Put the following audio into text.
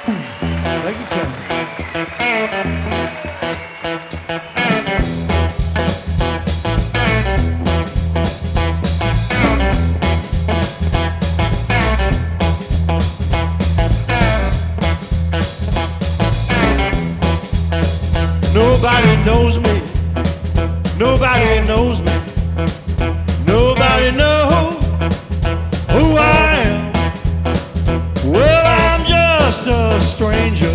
Thank you, Ken. Nobody knows me. Nobody knows me. Nobody knows who I am. Well, I'm just a stranger